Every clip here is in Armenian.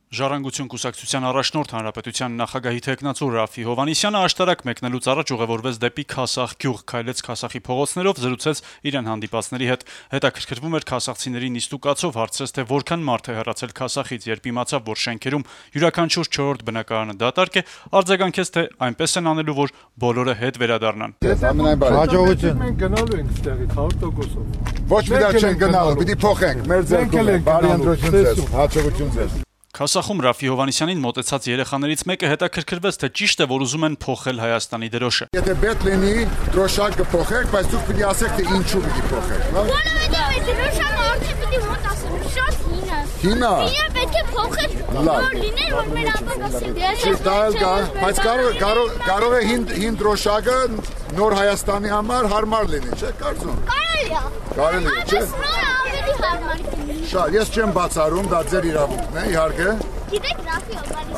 Ժառանգություն կուսակցության առաջնորդ Հանրապետության նախագահի թեկնածու Ռաֆի Հովհաննիսյանը աշտարակ մեկնելուց առաջ ուղևորվեց դեպի Քասախ գյուղ, քայլեց Քասախի փողոցներով, զրուցեց իրեն հանդիպածների հետ։ Հետաքրքրվում էր քասախցիների նիստուկացով, հարցրեց, թե որքան մարդ է հեռացել Քասախից, երբ իմացավ, որ շենքերում յուրաքանչյուր 4-րդ բնակարանը դատարկ է, արձագանքեց, թե այնպես են անելու, որ բոլորը հետ վերադառնան։ Հաջողություն։ Մենք գնալու ենք ստեղից 100%-ով։ Ոչ մի դեռ չեն գնալու, պիտի փոխենք։ Մեր ձեռքում է, բարի ընտրություն ձեզ, հաջողություն ձեզ։ Քասախում Ռաֆի Հովհաննիսյանին մոտեցած երեխաներից մեկը հետաքրքրվեց, թե ճիշտ է, որ ուզում են փոխել Հայաստանի դրոշը։ Եթե պետք լինի, դրոշակ կփոխեք, բայց դուք պիտի ասեք, թե ինչու պիտի փոխեք։ Որովհետև այդ դրոշակը արդեն պիտի մոտ ասեմ, շատ հին է։ Հին է պետք է փոխել, որ լիներ, որ մեր ապագասի։ Չի տալ կա, բայց կարող է հին դրոշակը նոր Հայաստանի համար հարմար լինի, չէ՞ կարծում։ Կարելի է, չէ՞։ Ավելի հարմար կլինի։ Շատ, ես չեմ բացառում, դա ձեր իրավունքն է, իհարկե։ Գիտեք Ռաֆի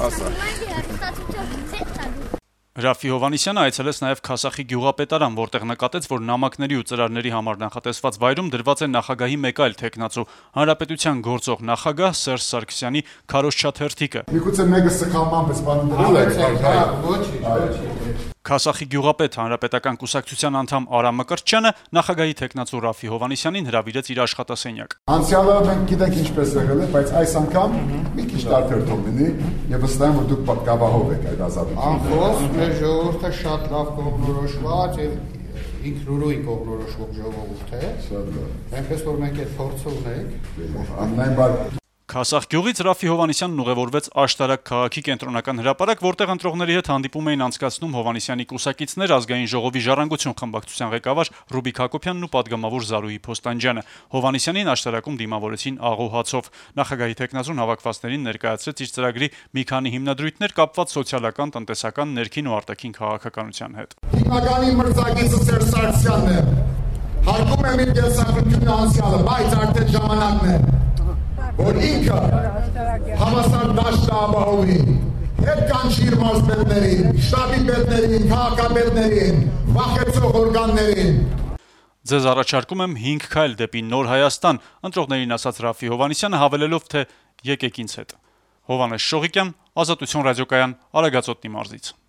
Հովհաննիսյանը Ռաֆի Հովհաննիսյանը այցելեց նաև Քասախի գյուղապետարան, որտեղ նկատեց, որ նամակների ու ծրարների համար նախատեսված վայրում դրված է նախագահի մեկ այլ թեկնածու, Հանրապետության գործող նախագահ Սերժ Սարգսյանի քարոզչաթերթիկը։ Միգուցե մեկը սխալմամբ էս բանը դրել է։ Քասախի գյուղապետ Հանրապետական կուսակցության անդամ Արամ Մկրտչյանը նախագահի թեկնածու Ռաֆի Հովհաննիսյանին հրավիրեց իր աշխատասենյակ։ Անցյալը մենք գիտենք ինչպես եղել է, բայց այս անգամ մի քիչ տարբեր թող լինի եւ վստահ եմ, որ դուք կապահով եք այդ ազատությունը։ Անխոս մեր ժողովուրդը շատ լավ կողմնորոշված եւ ինքնուրույն կողմնորոշվող ժողովուրդ է։ Այնպես որ մենք այդ փորձը ունենք։ Ամենայն բար Քասախ գյուղից Ռաֆի Հովհաննիսյանն ուղևորվեց Աշտարակ քաղաքի կենտրոնական հրապարակ, որտեղ ընտրողների հետ հանդիպում էին անցկացնում Հովհաննիսյանի կուսակիցներ, Ազգային ժողովի ժառանգություն խմբակցության ղեկավար Ռուբիկ Հակոբյանն ու պատգամավոր Զարուհի Փոստանջյանը։ Հովհաննիսյանին Աշտարակում դիմավորեցին աղոհացով։ Նախագահի թեկնածուն հավաքվածներին ներկայացրեց իր ծրագրի մի քանի հիմնադրույթներ կապված սոցիալական, տնտեսական, ներքին ու արտաքին քաղաքականության հետ։ Հիմնականի մրցակիցը Սերժ Սարգսյանն է։ Հարգում եմ իր դերասանությունը անցյալը, բայց արդեն ժամանակն է, որ ինքը հավասար դաշտ ապահովի, հետ կանչի իր մարզպետներին, շտաբի պետներին, քաղաքապետներին, վախեցող օրգաններին։ Ձեզ առաջարկում եմ 5 քայլ դեպի նոր Հայաստան, ընտրողներին ասաց Ռաֆի Հովհաննիսյանը, հավելելով, թե եկեք ինձ հետ։ Հովհաննես Շողիկյան, Ազատություն ռադիոկայան, Արագածոտնի մարզից։